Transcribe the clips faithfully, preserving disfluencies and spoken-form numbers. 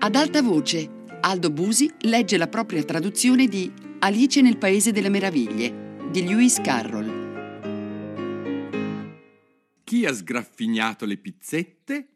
Ad alta voce, Aldo Busi legge la propria traduzione di Alice nel Paese delle Meraviglie di Lewis Carroll. Chi ha sgraffignato le pizzette?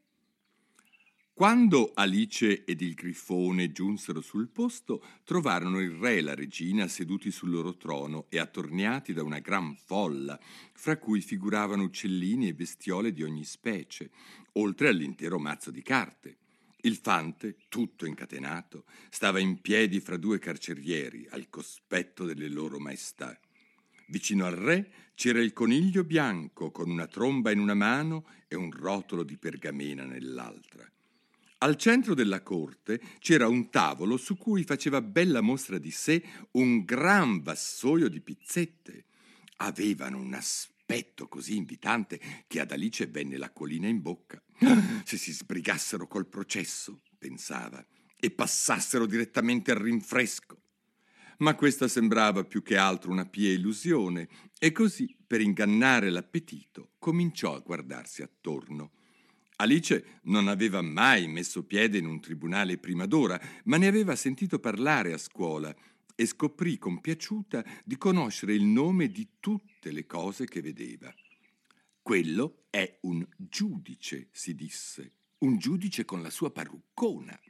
Quando Alice ed il grifone giunsero sul posto, trovarono il re e la regina seduti sul loro trono e attorniati da una gran folla, fra cui figuravano uccellini e bestiole di ogni specie, oltre all'intero mazzo di carte. Il fante, tutto incatenato, stava in piedi fra due carcerieri, al cospetto delle loro maestà. Vicino al re c'era il coniglio bianco con una tromba in una mano e un rotolo di pergamena nell'altra. Al centro della corte c'era un tavolo su cui faceva bella mostra di sé un gran vassoio di pizzette. Avevano un aspetto così invitante che ad Alice venne l'acquolina in bocca. Se si sbrigassero col processo, pensava, e passassero direttamente al rinfresco. Ma questa sembrava più che altro una pia illusione e così, per ingannare l'appetito, cominciò a guardarsi attorno. Alice non aveva mai messo piede in un tribunale prima d'ora, ma ne aveva sentito parlare a scuola e scoprì compiaciuta di conoscere il nome di tutte le cose che vedeva. Quello è un giudice, si disse, un giudice con la sua parruccona.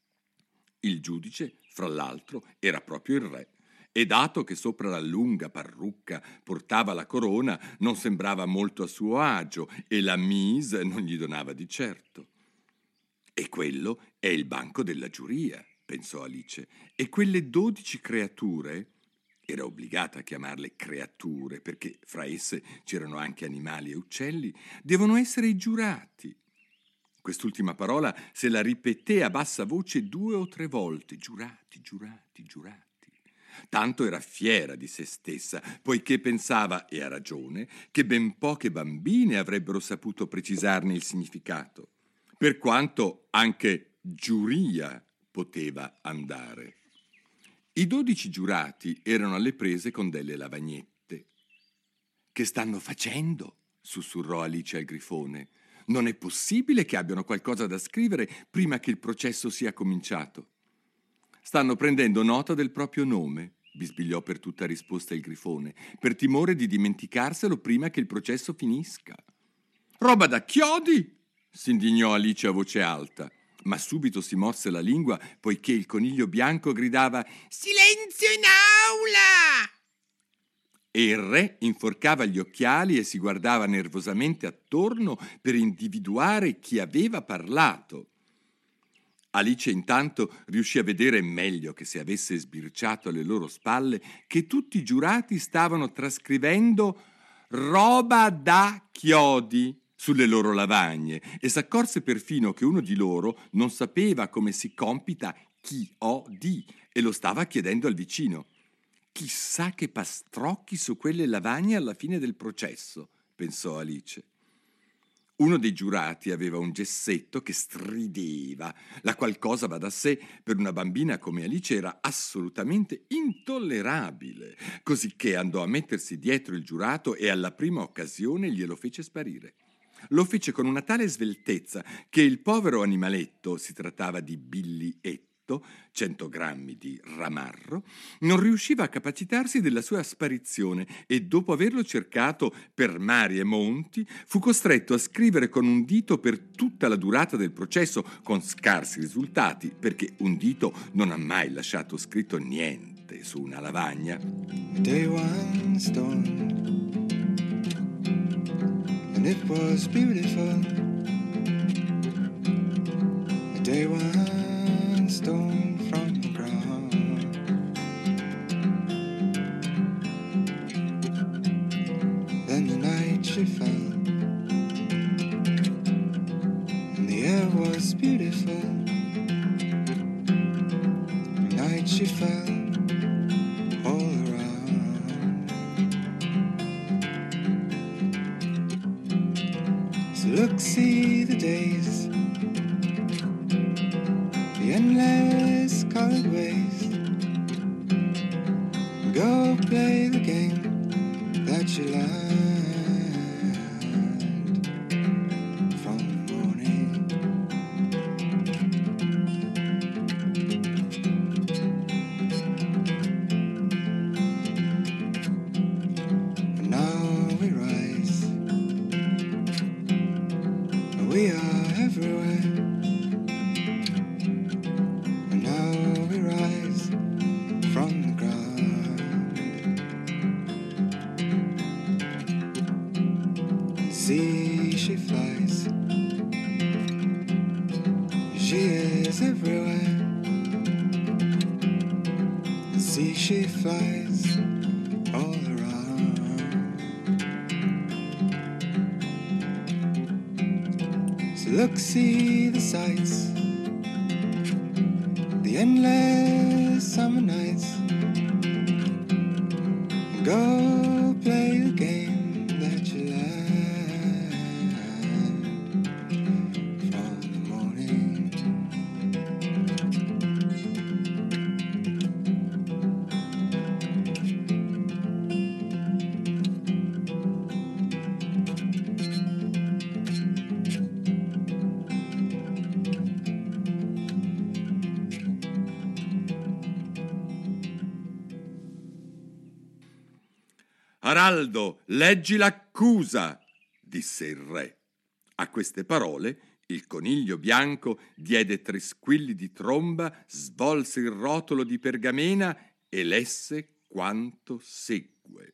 Il giudice, fra l'altro, era proprio il re, e dato che sopra la lunga parrucca portava la corona, non sembrava molto a suo agio e la mise non gli donava di certo. E quello è il banco della giuria, pensò Alice, e quelle dodici creature, era obbligata a chiamarle creature perché fra esse c'erano anche animali e uccelli, devono essere i giurati. Quest'ultima parola se la ripeté a bassa voce due o tre volte, giurati, giurati, giurati. Tanto era fiera di se stessa, poiché pensava, e a ragione, che ben poche bambine avrebbero saputo precisarne il significato, per quanto anche giuria poteva andare. I dodici giurati erano alle prese con delle lavagnette. «Che stanno facendo?» sussurrò Alice al grifone. «Non è possibile che abbiano qualcosa da scrivere prima che il processo sia cominciato». «Stanno prendendo nota del proprio nome», bisbigliò per tutta risposta il grifone, «per timore di dimenticarselo prima che il processo finisca». «Roba da chiodi!» s'indignò Alice a voce alta, ma subito si morse la lingua poiché il coniglio bianco gridava «Silenzio in aula!» E il re inforcava gli occhiali e si guardava nervosamente attorno per individuare chi aveva parlato. Alice intanto riuscì a vedere meglio che se avesse sbirciato alle loro spalle che tutti i giurati stavano trascrivendo «roba da chiodi» sulle loro lavagne e s'accorse perfino che uno di loro non sapeva come si compita chi o di e lo stava chiedendo al vicino. «Chissà che pastrocchi su quelle lavagne alla fine del processo», pensò Alice. Uno dei giurati aveva un gessetto che strideva, la qual cosa va da sé per una bambina come Alice era assolutamente intollerabile, cosicché andò a mettersi dietro il giurato e alla prima occasione glielo fece sparire. Lo fece con una tale sveltezza che il povero animaletto, si trattava di Billyetto, cento grammi di ramarro, non riusciva a capacitarsi della sua sparizione e dopo averlo cercato per mari e monti fu costretto a scrivere con un dito per tutta la durata del processo con scarsi risultati perché un dito non ha mai lasciato scritto niente su una lavagna. Day one storm and it was beautiful. A day one stone from the ground. Then the night she fell, and the air was beautiful. The night she fell all around. So look, see the days, the endless colored ways. Go play the game that you learned from morning See, she flies. She is everywhere. See, she flies all around. So look, see the sights, the endless summer nights. Go play the game that you like from the morning. Araldo, leggi l'accusa, disse il re. A queste parole il coniglio bianco diede tre squilli di tromba, svolse il rotolo di pergamena e lesse quanto segue.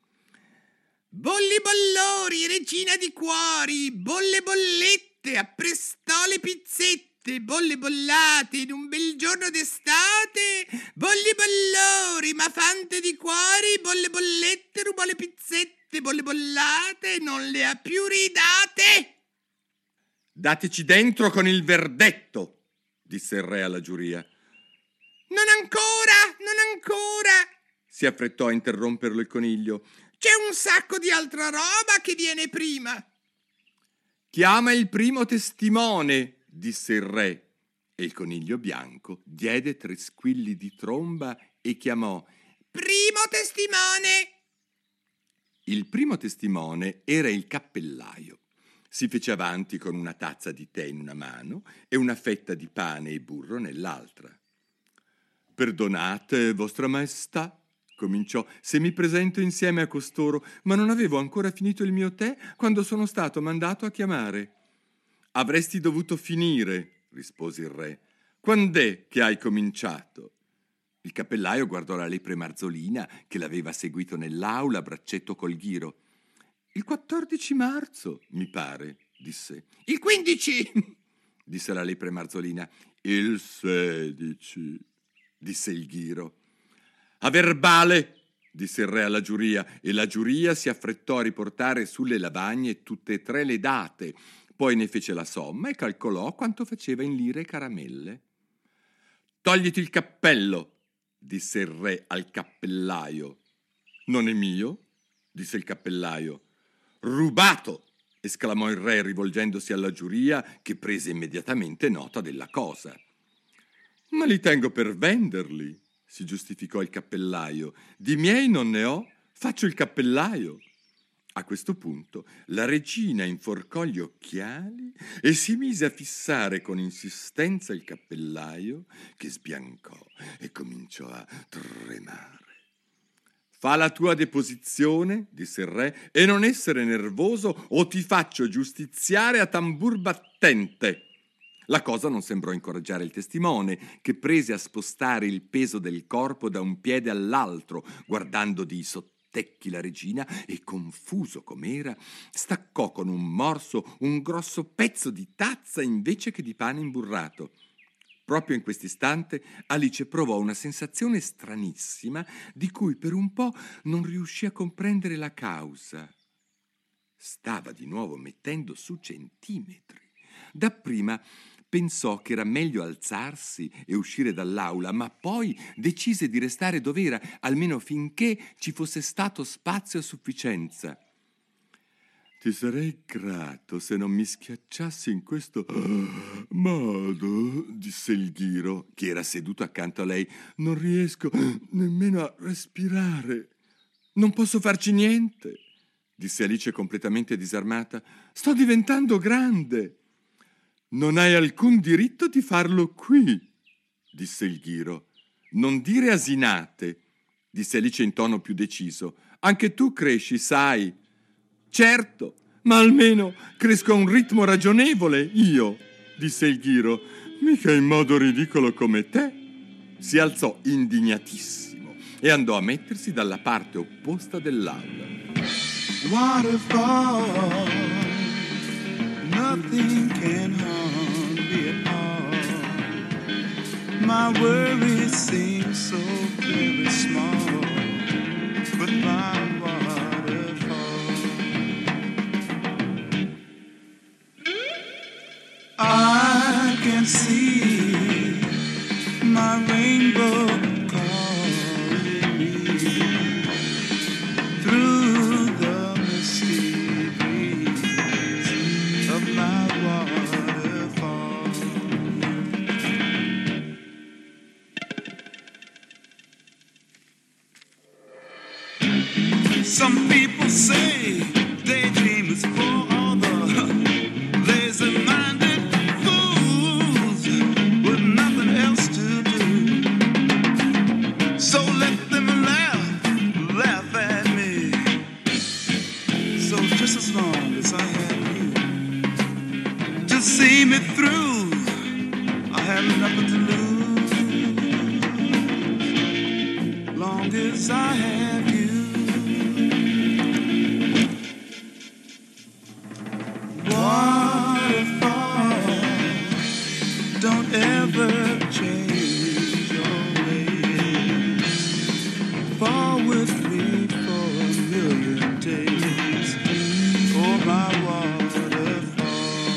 Bolli bollori, regina di cuori, bolle bollette, apprestò le pizzette, bolle bollate in un bel giorno d'estate, bolli bollori, ma fante di cuori, bolle bollette, rubò le pizzette, bolle bollate, non le ha più ridate. Dateci dentro con il verdetto, disse il re alla giuria. Non ancora, non ancora, Si affrettò a interromperlo il coniglio. c'è un sacco di altra roba che viene prima. Chiama il primo testimone, disse il re. E il coniglio bianco diede tre squilli di tromba e chiamò Primo testimone. Il primo testimone era il cappellaio. Si fece avanti con una tazza di tè in una mano e una fetta di pane e burro nell'altra. Perdonate, vostra maestà, cominciò, se mi presento insieme a costoro, ma non avevo ancora finito il mio tè quando sono stato mandato a chiamare. Avresti dovuto finire, rispose il re. Quand'è che hai cominciato? Il cappellaio guardò la lepre Marzolina che l'aveva seguito nell'aula a braccetto col ghiro. Il quattordici marzo, mi pare, disse. Il quindici. Disse la lepre Marzolina. Il sedici, disse il ghiro. A verbale, disse il re alla giuria, e la giuria si affrettò a riportare sulle lavagne tutte e tre le date. Poi ne fece la somma e calcolò quanto faceva in lire e caramelle. Togliti il cappello, disse il re al cappellaio. Non è mio, disse il cappellaio. Rubato, esclamò il re rivolgendosi alla giuria, che prese immediatamente nota della cosa. Ma li tengo per venderli, si giustificò il cappellaio. Di miei non ne ho, faccio il cappellaio. A questo punto la regina inforcò gli occhiali e si mise a fissare con insistenza il cappellaio, che sbiancò e cominciò a tremare. Fa la tua deposizione, disse il re, e non essere nervoso o ti faccio giustiziare a tambur battente. La cosa non sembrò incoraggiare il testimone, che prese a spostare il peso del corpo da un piede all'altro, guardando di sottecchi la regina e, confuso com'era, staccò con un morso un grosso pezzo di tazza invece che di pane imburrato. Proprio in quest'istante Alice provò una sensazione stranissima di cui per un po' non riuscì a comprendere la causa. Stava di nuovo mettendo su centimetri. Dapprima pensò che era meglio alzarsi e uscire dall'aula, ma poi decise di restare dov'era, almeno finché ci fosse stato spazio a sufficienza. Ti sarei grato se non mi schiacciassi in questo modo, disse il ghiro, che era seduto accanto a lei. Non riesco nemmeno a respirare. Non posso farci niente, disse Alice completamente disarmata. Sto diventando grande. Non hai alcun diritto di farlo qui, disse il ghiro. Non dire asinate, disse Alice in tono più deciso. Anche tu cresci, sai. Certo, ma almeno cresco a un ritmo ragionevole, io, disse il ghiro. Mica in modo ridicolo come te. Si alzò indignatissimo e andò a mettersi dalla parte opposta dell'aula. Waterfall. nothing can harm me at all. My worries seem so very small with my waterfall. I can see my rainbow calling me through the misty breeze of my waterfall. Some people say daydream is for all the lazy-minded fools with nothing else to do. So let them laugh, laugh at me. So just as long as I have you to see me through, I have nothing to lose. Long as I have you. Waterfall, don't ever change your ways. Fall with me for a million days. Oh, my waterfall.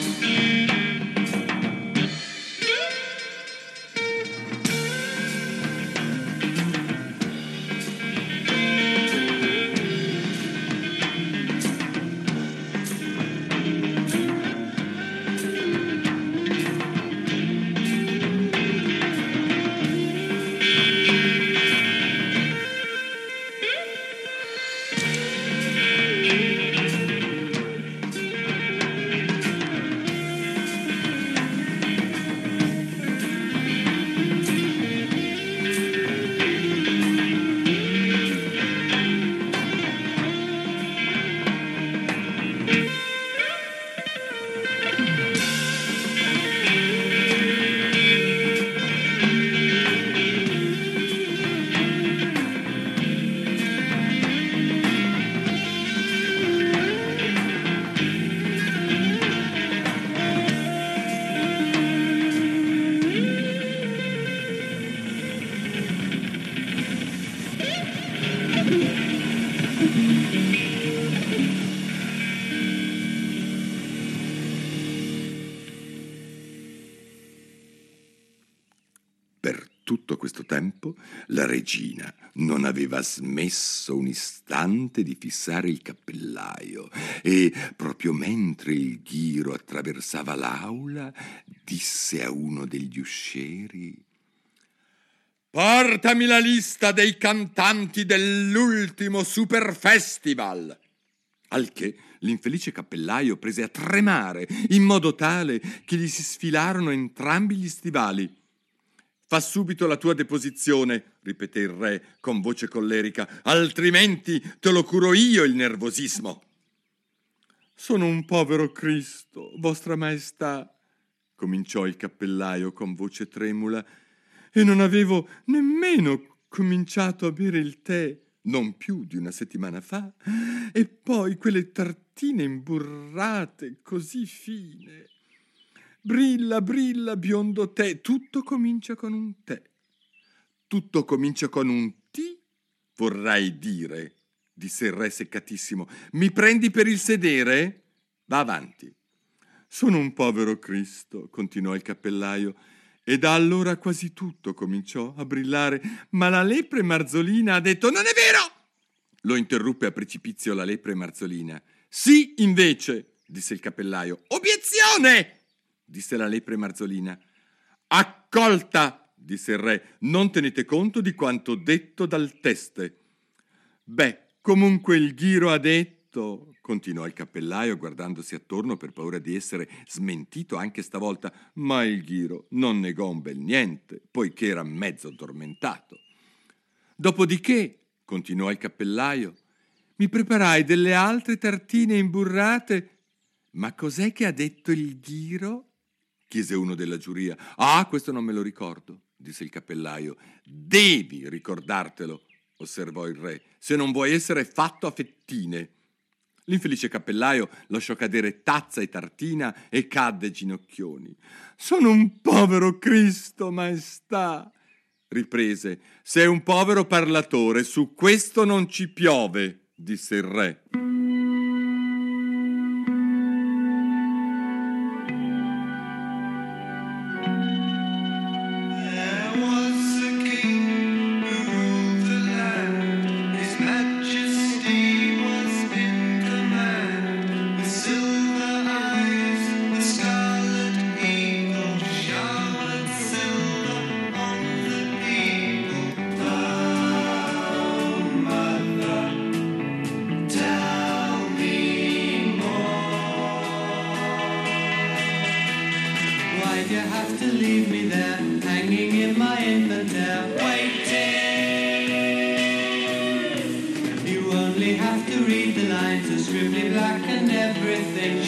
Per tutto questo tempo la regina non aveva smesso un istante di fissare il cappellaio e, proprio mentre il ghiro attraversava l'aula, disse a uno degli uscieri: «Portami la lista dei cantanti dell'ultimo Super Festival!» Al che l'infelice cappellaio prese a tremare in modo tale che gli si sfilarono entrambi gli stivali. «Fa subito la tua deposizione», ripeté il re con voce collerica, «altrimenti te lo curo io il nervosismo». «Sono un povero Cristo, vostra maestà», cominciò il cappellaio con voce tremula, «e non avevo nemmeno cominciato a bere il tè non più di una settimana fa, e poi quelle tartine imburrate così fine. Brilla, brilla, biondo tè, tutto comincia con un tè. Tutto comincia con un T, vorrai dire», disse il re seccatissimo. «Mi prendi per il sedere? Va avanti». «Sono un povero Cristo», continuò il cappellaio, «e da allora quasi tutto cominciò a brillare, ma la lepre Marzolina ha detto...» «Non è vero!» lo interruppe a precipizio la lepre Marzolina. «Sì, invece», disse il cappellaio. «Obiezione!» disse la lepre Marzolina. «Accolta!» disse il re. «Non tenete conto di quanto detto dal teste». «Beh, comunque il ghiro ha detto», continuò il cappellaio guardandosi attorno per paura di essere smentito anche stavolta, ma il ghiro non negò un bel niente, poiché era mezzo addormentato. «Dopodiché», continuò il cappellaio, «mi preparai delle altre tartine imburrate». «Ma cos'è che ha detto il ghiro?» chiese uno della giuria. «Ah, questo non me lo ricordo», disse il cappellaio. «Devi ricordartelo», osservò il re, «se non vuoi essere fatto a fettine». L'infelice cappellaio lasciò cadere tazza e tartina e cadde ginocchioni. «Sono un povero Cristo, maestà!» riprese. «Sei un povero parlatore, su questo non ci piove», disse il re. You have to leave me there, hanging in my infant air, waiting. You only have to read the lines, are scribbly black and everything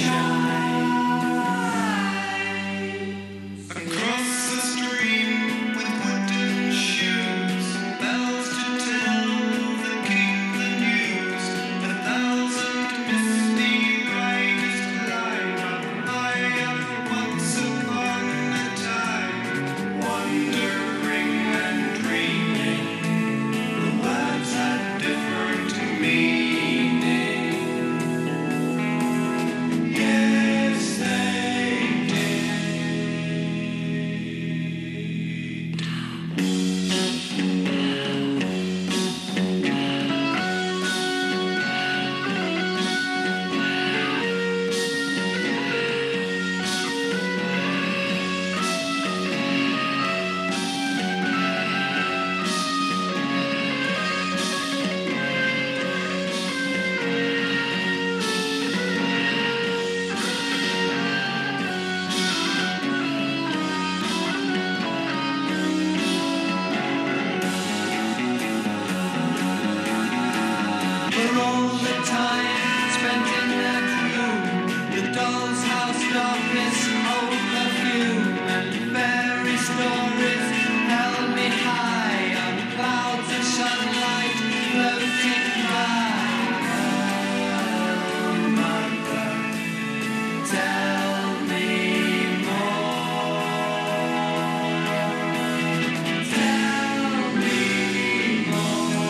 shines. Across the stream with wooden shoes, bells to tell the king the news. A thousand misty riders glide by up once upon a time, wondering and dreaming. The words had different meaning. Yes, they did. For all the time spent in that room, the doll's house darkness, old perfume, and fairy stories held me high on clouds of sunlight floating by. Oh, mother, tell me more. Tell me more.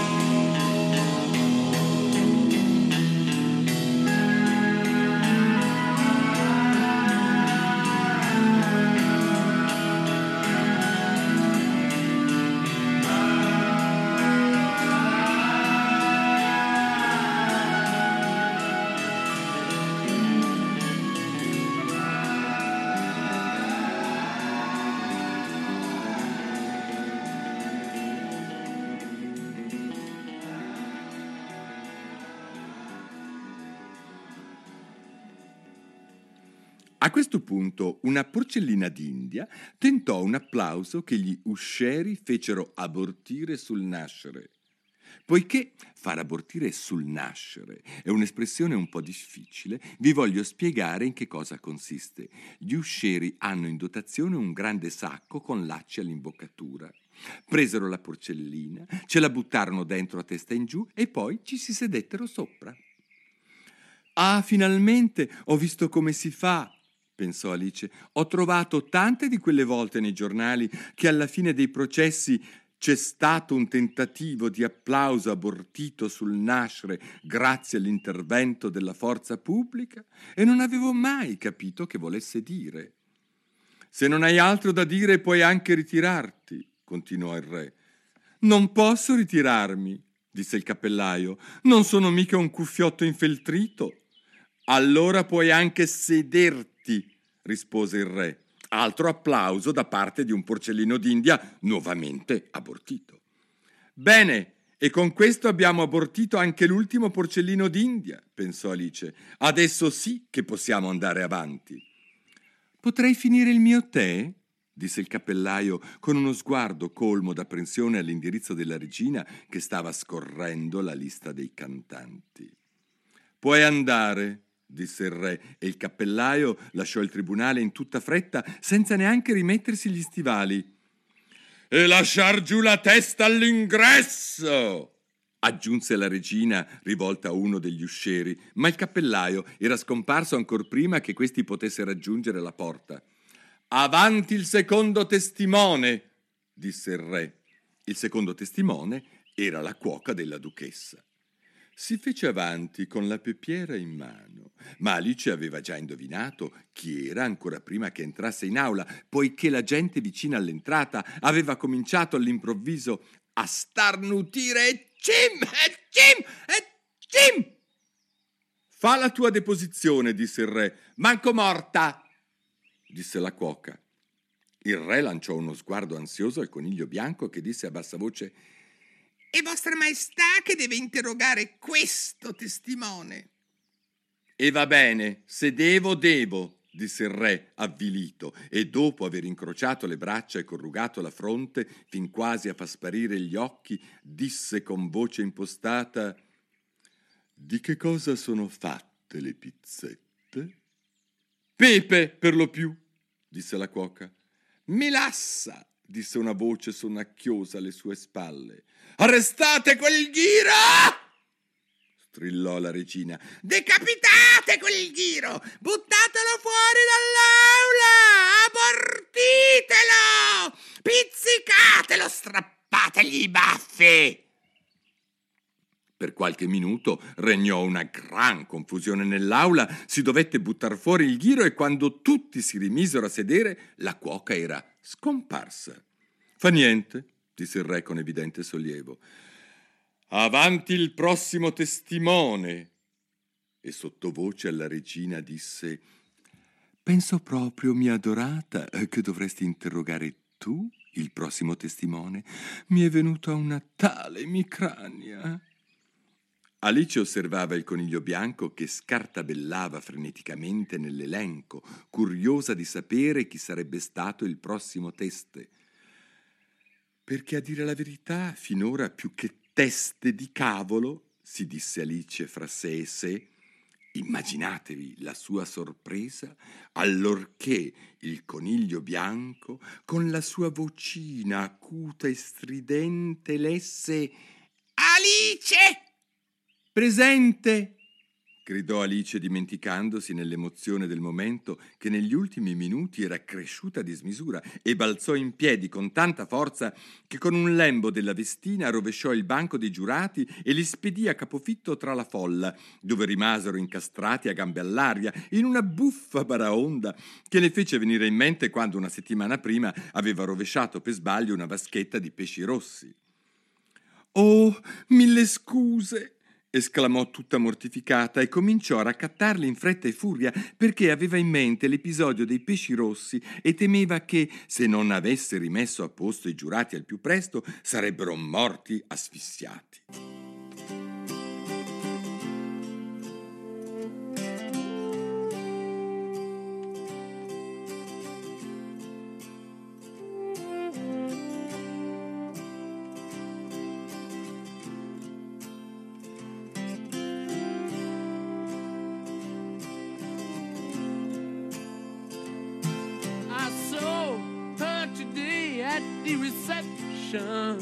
A questo punto una porcellina d'India tentò un applauso che gli uscieri fecero abortire sul nascere. Poiché far abortire sul nascere è un'espressione un po' difficile, vi voglio spiegare in che cosa consiste. Gli uscieri hanno in dotazione un grande sacco con lacci all'imboccatura. Presero la porcellina, ce la buttarono dentro a testa in giù e poi ci si sedettero sopra. «Ah, finalmente ho visto come si fa», pensò Alice. «Ho trovato tante di quelle volte nei giornali che alla fine dei processi c'è stato un tentativo di applauso abortito sul nascere grazie all'intervento della forza pubblica e non avevo mai capito che volesse dire». «Se non hai altro da dire puoi anche ritirarti», continuò il re. «Non posso ritirarmi», disse il cappellaio. «Non sono mica un cuffiotto infeltrito». «Allora puoi anche sederti», rispose il re. Altro applauso da parte di un porcellino d'India nuovamente abortito. «Bene, e con questo abbiamo abortito anche l'ultimo porcellino d'India», pensò Alice. «Adesso sì che possiamo andare avanti». «Potrei finire il mio tè?» disse il cappellaio con uno sguardo colmo d'apprensione all'indirizzo della regina che stava scorrendo la lista dei cantanti. «Puoi andare», disse il re, e il cappellaio lasciò il tribunale in tutta fretta senza neanche rimettersi gli stivali. «E lasciar giù la testa all'ingresso», aggiunse la regina rivolta a uno degli uscieri, ma il cappellaio era scomparso ancor prima che questi potesse raggiungere la porta. «Avanti il secondo testimone!» disse il re. Il secondo testimone era la cuoca della duchessa. Si fece avanti con la pepiera in mano, ma Alice aveva già indovinato chi era ancora prima che entrasse in aula, poiché la gente vicina all'entrata aveva cominciato all'improvviso a starnutire e cim, e cim, e cim. «Fa la tua deposizione», disse il re. «Manco morta», disse la cuoca. Il re lanciò uno sguardo ansioso al coniglio bianco che disse a bassa voce: «È vostra maestà che deve interrogare questo testimone». «E va bene, se devo, devo», disse il re avvilito, e dopo aver incrociato le braccia e corrugato la fronte fin quasi a far sparire gli occhi, disse con voce impostata: «Di che cosa sono fatte le pizzette?» «Pepe, per lo più», disse la cuoca. «Melassa», disse una voce sonnacchiosa alle sue spalle. «Arrestate quel ghiro!» strillò la regina. «Decapitate quel ghiro! Buttatelo fuori dall'aula! Abortitelo! Pizzicatelo! Strappategli i baffi!» Per qualche minuto regnò una gran confusione nell'aula, si dovette buttar fuori il ghiro e quando tutti si rimisero a sedere, la cuoca era scomparsa. «Fa niente», disse il re con evidente sollievo. «Avanti il prossimo testimone!» E sottovoce alla regina disse: «Penso proprio, mia adorata, che dovresti interrogare tu il prossimo testimone. Mi è venuta una tale emicrania!» Alice osservava il coniglio bianco che scartabellava freneticamente nell'elenco, curiosa di sapere chi sarebbe stato il prossimo teste. «Perché a dire la verità, finora più che teste di cavolo», si disse Alice fra sé e sé, immaginatevi la sua sorpresa allorché il coniglio bianco, con la sua vocina acuta e stridente, lesse: «Alice!» «Presente!» gridò Alice, dimenticandosi nell'emozione del momento che negli ultimi minuti era cresciuta a dismisura, e balzò in piedi con tanta forza che con un lembo della vestina rovesciò il banco dei giurati e li spedì a capofitto tra la folla, dove rimasero incastrati a gambe all'aria in una buffa baraonda che le fece venire in mente quando una settimana prima aveva rovesciato per sbaglio una vaschetta di pesci rossi. «Oh, mille scuse!» esclamò tutta mortificata e cominciò a raccattarli in fretta e furia perché aveva in mente l'episodio dei pesci rossi e temeva che, se non avesse rimesso a posto i giurati al più presto, sarebbero morti asfissiati. The reception,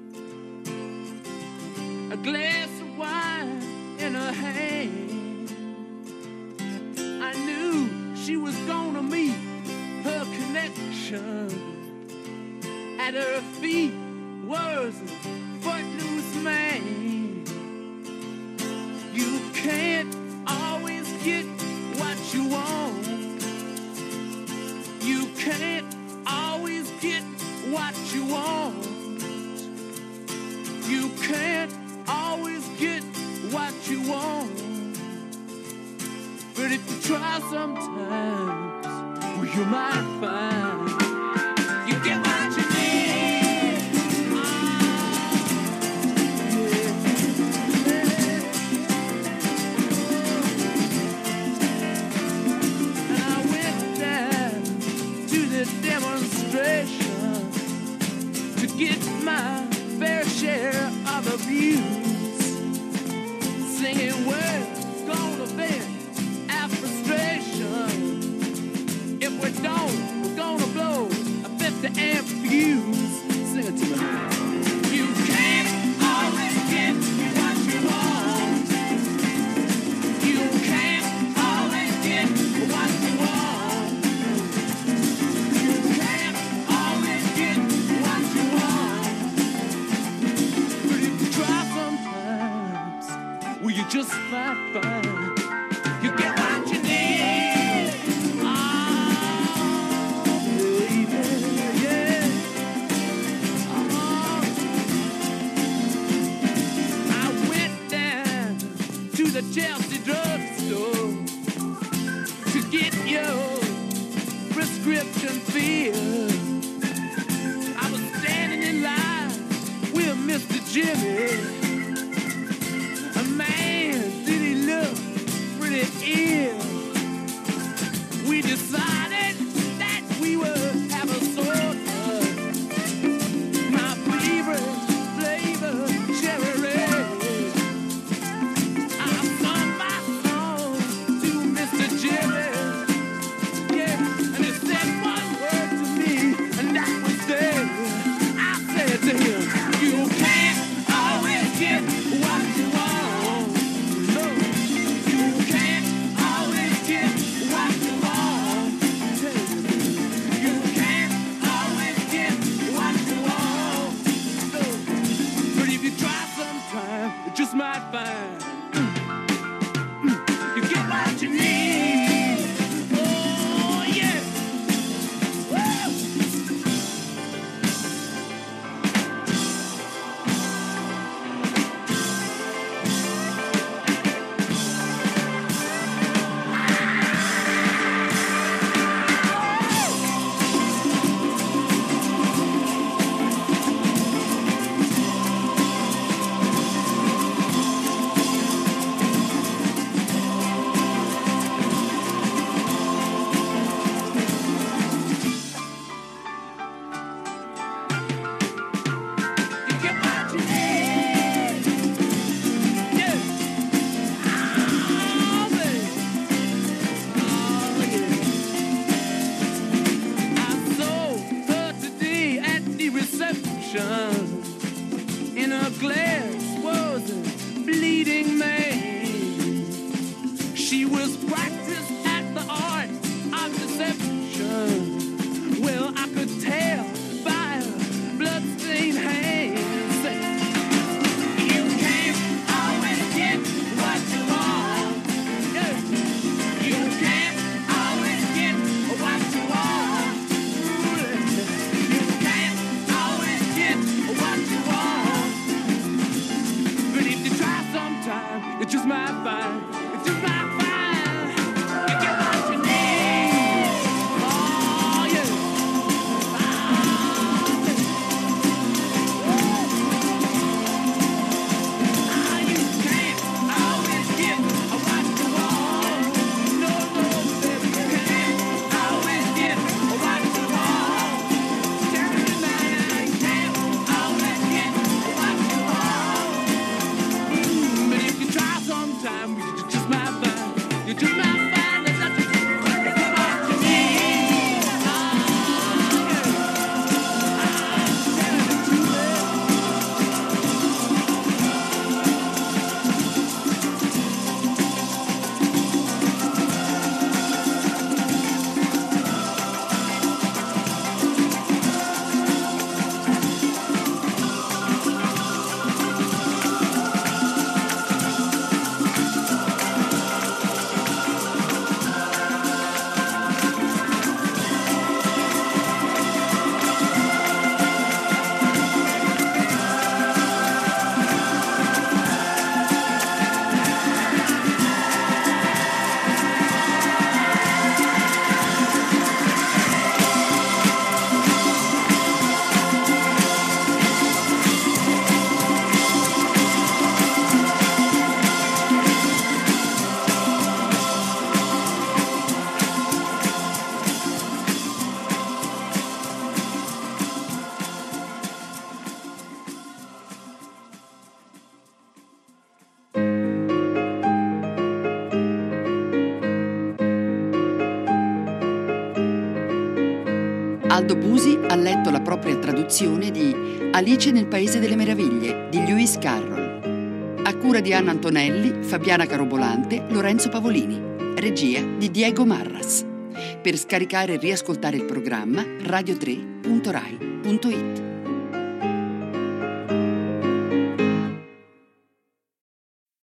a glass of wine in her hand. I knew she was gonna meet her connection. At her feet was a footloose man. You can't always get what you want. You can't always get what you want. You can't always get what you want. But if you try sometimes, well, you might find you get what you need. And I went down to the demonstration to get my fair share of abuse, singing words gonna vent our frustration. If we don't, we're gonna blow a fifty amp fuse. Sing it to me. You can't always get touch and feel. I was standing in line with Mister Jimmy. A man, did he look pretty ill. We decided that we would have a soda. My favorite flavor, cherry red. I sung my song to Mister Jimmy. Yeah, and he said one word to me, and that was this. I said to him, you can't always get what you want. No, you can't always get what you want. You can't always get what you want. No, but if you try sometime, you just might find you get what you need. Oh yeah. Woo! You get what you need. Yeah. Oh, baby. Oh, yeah. I saw her today at the reception. In her glass was a bleeding man. She was practiced at the art of deception. Well, I could tell by her bloodstained hands. You can't always get what you want. Yeah. You can't always get what you want. You can't always get what you want. But if you try sometime, you just might find, you just might find, you get what you need. Oh yeah. Ah, you can't always get what you want. No, no, baby, you can't always get what you want. Tell me now, you can't always get what you want. But if you try sometime, you just might find, you just might find that that's what you need. Ah, yeah. Ah, tell the truth. Aldo Busi ha letto la propria traduzione di Alice nel Paese delle Meraviglie di Lewis Carroll, a cura di Anna Antonelli, Fabiana Carobolante, Lorenzo Pavolini, regia di Diego Marras. Per scaricare e riascoltare il programma radio tre punto rai punto it.